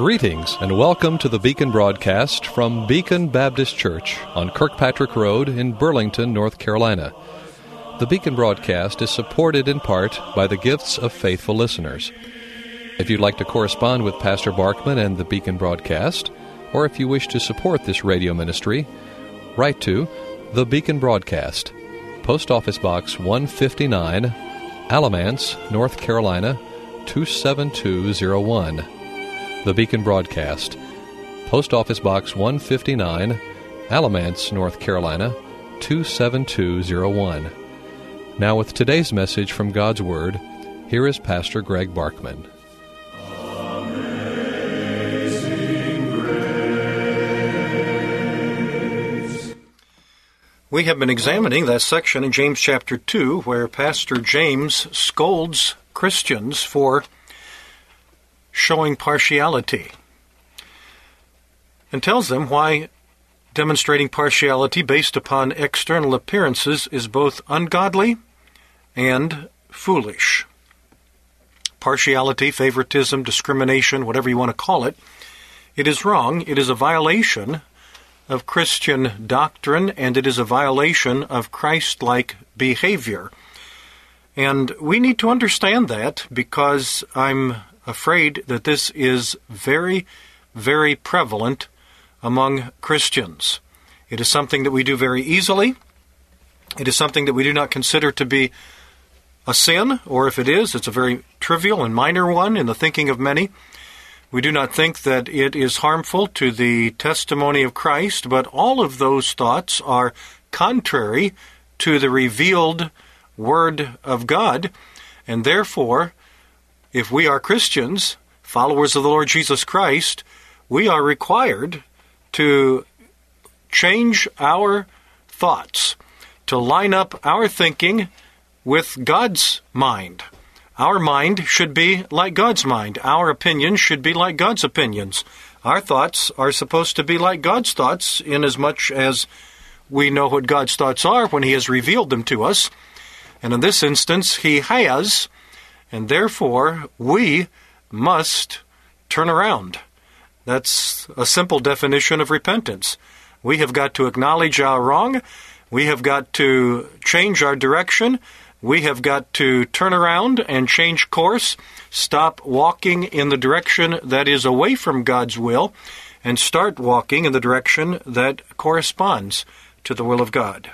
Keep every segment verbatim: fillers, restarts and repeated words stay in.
Greetings and welcome to the Beacon broadcast from Beacon Baptist Church on Kirkpatrick Road in Burlington, North Carolina. The Beacon broadcast is supported in part by the gifts of faithful listeners. If you'd like to correspond with Pastor Barkman and the Beacon broadcast, or if you wish to support this radio ministry, write to The Beacon Broadcast, Post Office Box one fifty-nine, Alamance, North Carolina, two seven two zero one. The Beacon Broadcast, Post Office Box one fifty-nine, Alamance, North Carolina, two seven two zero one. Now with today's message from God's Word, here is Pastor Greg Barkman. We have been examining that section in James chapter two where Pastor James scolds Christians for showing partiality and tells them why demonstrating partiality based upon external appearances is both ungodly and foolish. Partiality, favoritism, discrimination, whatever you want to call it, it is wrong. It is a violation of Christian doctrine, and it is a violation of Christ-like behavior. And we need to understand that because I'm afraid that this is very, very prevalent among Christians. It is something that we do very easily. It is something that we do not consider to be a sin, or if it is, it's a very trivial and minor one in the thinking of many. We do not think that it is harmful to the testimony of Christ, but all of those thoughts are contrary to the revealed Word of God, and therefore, if we are Christians, followers of the Lord Jesus Christ, we are required to change our thoughts, to line up our thinking with God's mind. Our mind should be like God's mind. Our opinions should be like God's opinions. Our thoughts are supposed to be like God's thoughts, inasmuch as we know what God's thoughts are when He has revealed them to us. And in this instance, He has, and therefore we must turn around. That's a simple definition of repentance. We have got to acknowledge our wrong. We have got to change our direction. We have got to turn around and change course, stop walking in the direction that is away from God's will, and start walking in the direction that corresponds to the will of God.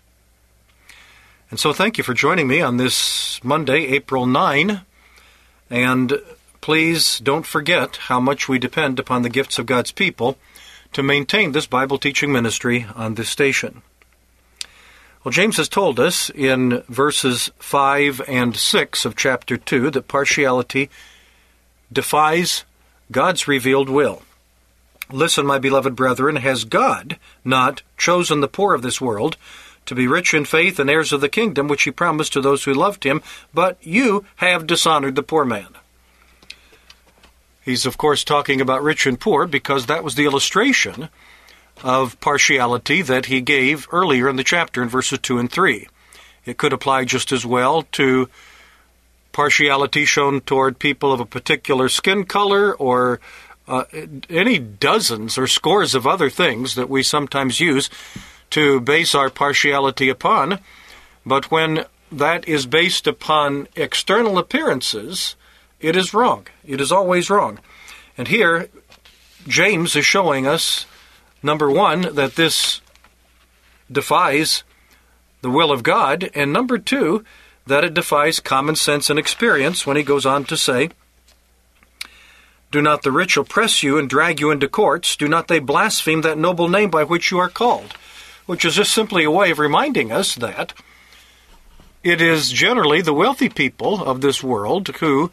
And so thank you for joining me on this Monday, April ninth, and please don't forget how much we depend upon the gifts of God's people to maintain this Bible teaching ministry on this station. Well, James has told us in verses five and six of chapter two that partiality defies God's revealed will. Listen, my beloved brethren, has God not chosen the poor of this world to be rich in faith and heirs of the kingdom which He promised to those who loved Him? But you have dishonored the poor man. He's, of course, talking about rich and poor because that was the illustration of partiality that he gave earlier in the chapter in verses two and three. It could apply just as well to partiality shown toward people of a particular skin color or uh, any dozens or scores of other things that we sometimes use to base our partiality upon. But when that is based upon external appearances, it is wrong. It is always wrong. And here, James is showing us, number one, that this defies the will of God, and number two, that it defies common sense and experience when he goes on to say, "Do not the rich oppress you and drag you into courts? Do not they blaspheme that noble name by which you are called?" Which is just simply a way of reminding us that it is generally the wealthy people of this world who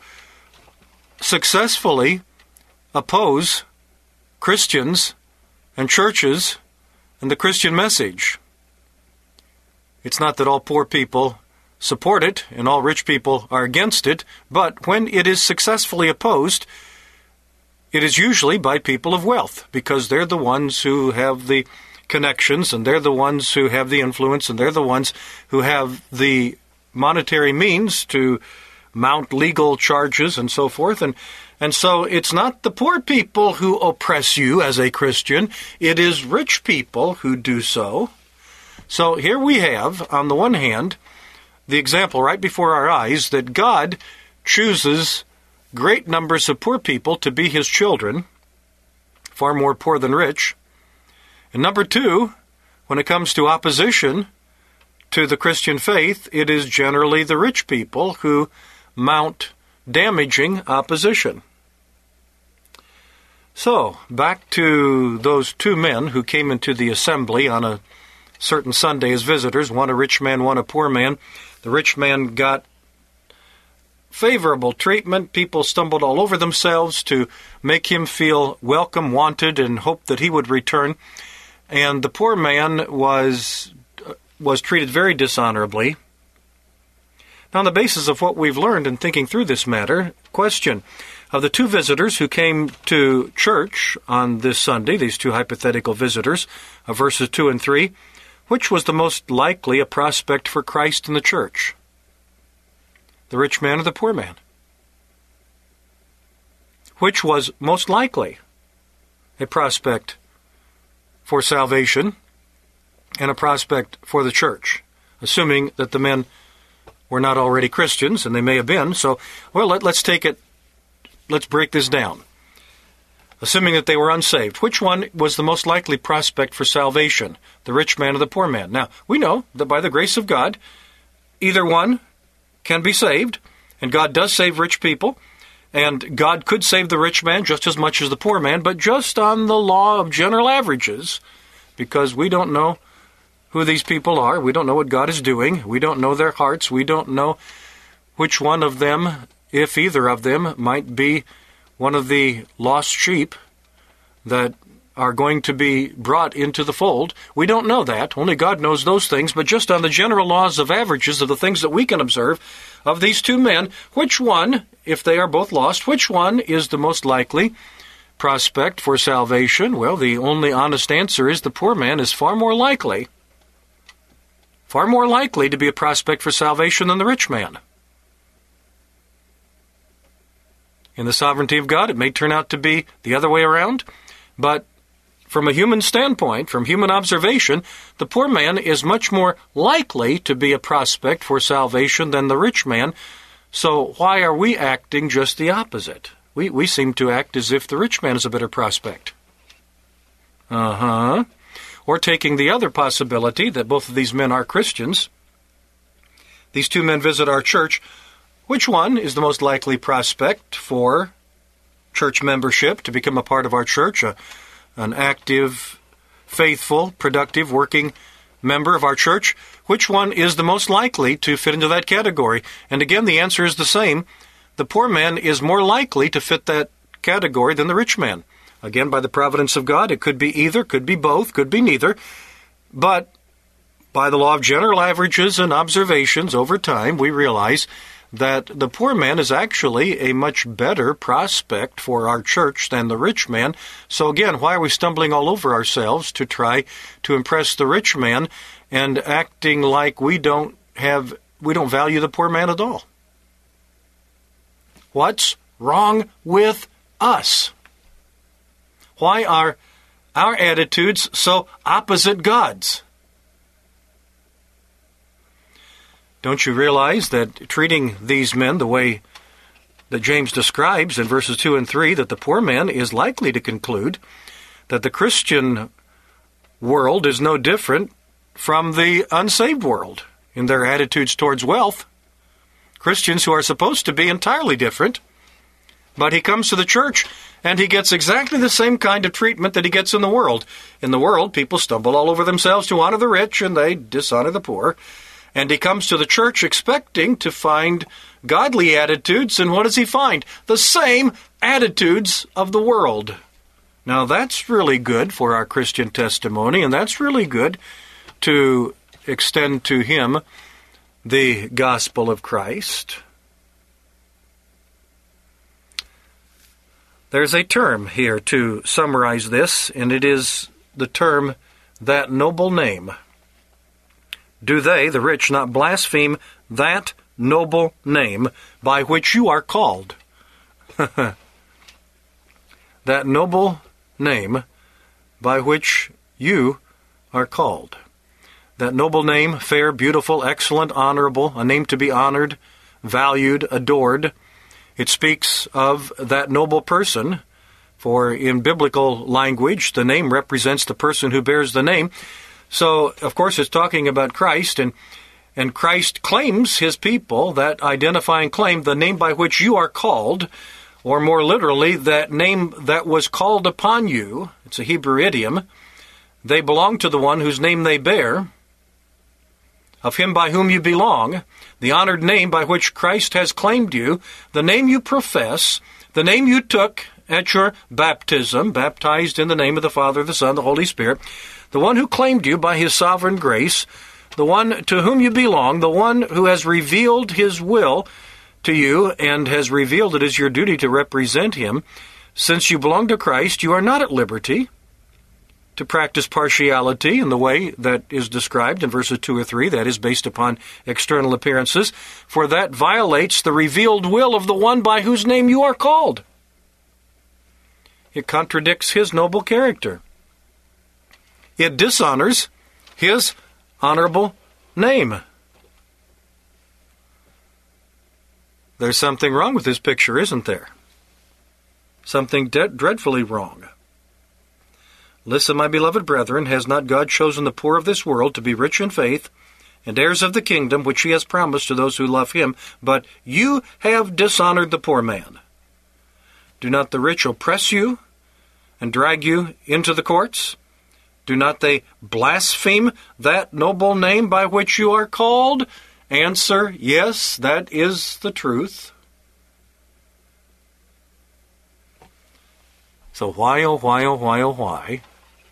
successfully oppose Christians and churches and the Christian message. It's not that all poor people support it and all rich people are against it, but when it is successfully opposed, it is usually by people of wealth, because they're the ones who have the connections, and they're the ones who have the influence, and they're the ones who have the monetary means to mount legal charges and so forth. And And so it's not the poor people who oppress you as a Christian. It is rich people who do so. So here we have, on the one hand, the example right before our eyes that God chooses great numbers of poor people to be his children, far more poor than rich. And number two, when it comes to opposition to the Christian faith, it is generally the rich people who mount damaging opposition. So, back to those two men who came into the assembly on a certain Sunday as visitors, one a rich man, one a poor man. The rich man got favorable treatment. People stumbled all over themselves to make him feel welcome, wanted, and hoped that he would return. And the poor man was was treated very dishonorably. Now, on the basis of what we've learned in thinking through this matter, question: of the two visitors who came to church on this Sunday, these two hypothetical visitors, of verses two and three, which was the most likely a prospect for Christ in the church? The rich man or the poor man? Which was most likely a prospect for salvation and a prospect for the church, assuming that the men were not already Christians, and they may have been. So, well, let, let's take it, let's break this down. Assuming that they were unsaved, which one was the most likely prospect for salvation, the rich man or the poor man? Now, we know that by the grace of God, either one can be saved, and God does save rich people, and God could save the rich man just as much as the poor man, but just on the law of general averages, because we don't know who these people are. We don't know what God is doing. We don't know their hearts. We don't know which one of them, if either of them, might be one of the lost sheep that are going to be brought into the fold. We don't know that. Only God knows those things. But just on the general laws of averages of the things that we can observe of these two men, which one, if they are both lost, which one is the most likely prospect for salvation? Well, the only honest answer is the poor man is far more likely, far more likely to be a prospect for salvation than the rich man. In the sovereignty of God, it may turn out to be the other way around, but from a human standpoint, from human observation, the poor man is much more likely to be a prospect for salvation than the rich man. So why are we acting just the opposite? We, we seem to act as if the rich man is a better prospect. Uh-huh. Or taking the other possibility that both of these men are Christians. These two men visit our church. Which one is the most likely prospect for church membership, to become a part of our church, a, an active, faithful, productive, working member of our church? Which one is the most likely to fit into that category? And again, the answer is the same. The poor man is more likely to fit that category than the rich man. Again, by the providence of God, it could be either, could be both, could be neither. But by the law of general averages and observations over time, we realize that the poor man is actually a much better prospect for our church than the rich man. So again, why are we stumbling all over ourselves to try to impress the rich man and acting like we don't have, we don't value the poor man at all? What's wrong with us? Why are our attitudes so opposite God's? Don't you realize that treating these men the way that James describes in verses two and three, that the poor man is likely to conclude that the Christian world is no different from the unsaved world in their attitudes towards wealth? Christians who are supposed to be entirely different. But he comes to the church and he gets exactly the same kind of treatment that he gets in the world. In the world, people stumble all over themselves to honor the rich and they dishonor the poor. And he comes to the church expecting to find godly attitudes, and what does he find? The same attitudes of the world. Now that's really good for our Christian testimony, and that's really good to extend to him the gospel of Christ. There's a term here to summarize this, and it is the term, that noble name. Do they, the rich, not blaspheme that noble name by which you are called? that noble name by which you are called. That noble name, fair, beautiful, excellent, honorable, a name to be honored, valued, adored. It speaks of that noble person, for in biblical language, the name represents the person who bears the name. So, of course, it's talking about Christ, and, and Christ claims his people, that identifying claim, the name by which you are called, or more literally, that name that was called upon you. It's a Hebrew idiom. They belong to the one whose name they bear, of him by whom you belong, the honored name by which Christ has claimed you, the name you profess, the name you took at your baptism, baptized in the name of the Father, the Son, the Holy Spirit, the one who claimed you by his sovereign grace, the one to whom you belong, the one who has revealed his will to you and has revealed it as your duty to represent him. Since you belong to Christ, you are not at liberty to practice partiality in the way that is described in verses two or three, that is based upon external appearances, for that violates the revealed will of the one by whose name you are called. It contradicts his noble character. It dishonors his honorable name. There's something wrong with this picture, isn't there? Something de- dreadfully wrong. Listen, my beloved brethren, has not God chosen the poor of this world to be rich in faith and heirs of the kingdom which he has promised to those who love him? But you have dishonored the poor man. Do not the rich oppress you and drag you into the courts? Do not they blaspheme that noble name by which you are called? Answer, yes, that is the truth. So why, oh, why, oh, why, oh, why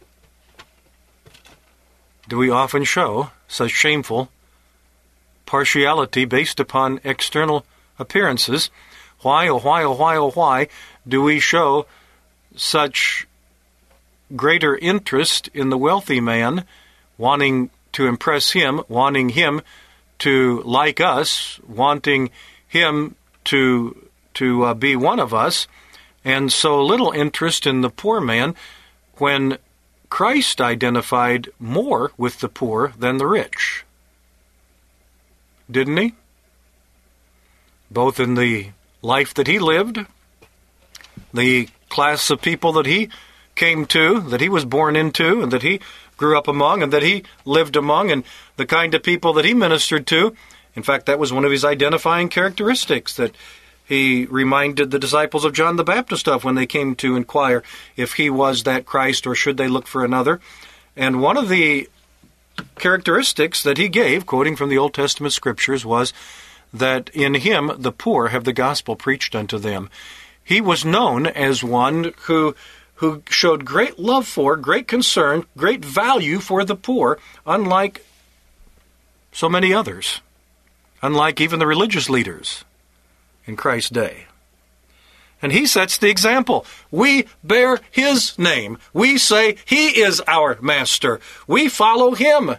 do we often show such shameful partiality based upon external appearances? Why, oh, why, oh, why, oh, why do we show such greater interest in the wealthy man, wanting to impress him, wanting him to like us, wanting him to, to uh, be one of us, and so little interest in the poor man when Christ identified more with the poor than the rich? Didn't he? Both in the life that he lived, the class of people that he came to, that he was born into, and that he grew up among, and that he lived among, and the kind of people that he ministered to. In fact, that was one of his identifying characteristics that he reminded the disciples of John the Baptist of when they came to inquire if he was that Christ or should they look for another. And one of the characteristics that he gave, quoting from the Old Testament scriptures, was that in him the poor have the gospel preached unto them. He was known as one who who showed great love for, great concern, great value for the poor, unlike so many others, unlike even the religious leaders in Christ's day. And he sets the example. We bear his name. We say he is our master. We follow him.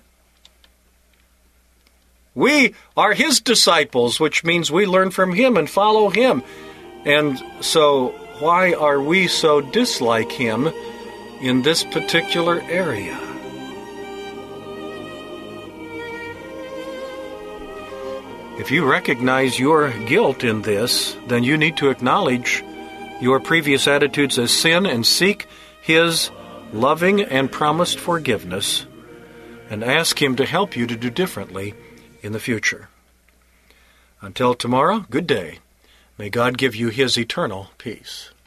We are his disciples, which means we learn from him and follow him. And so why are we so dislike him in this particular area? If you recognize your guilt in this, then you need to acknowledge your previous attitudes as sin and seek his loving and promised forgiveness and ask him to help you to do differently in the future. Until tomorrow, good day. May God give you his eternal peace.